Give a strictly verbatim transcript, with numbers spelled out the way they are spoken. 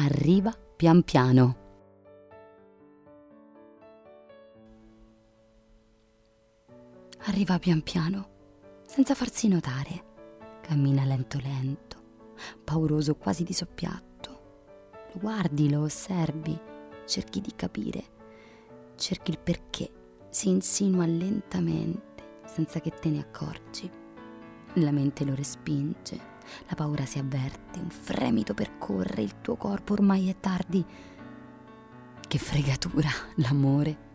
arriva pian piano. Arriva pian piano, senza farsi notare. Cammina lento lento, pauroso quasi di soppiatto. Lo guardi, lo osservi, cerchi di capire, cerchi il perché. Si insinua lentamente, senza che te ne accorgi. La mente lo respinge, la paura si avverte, un fremito percorre il tuo corpo, ormai è tardi. Che fregatura, l'amore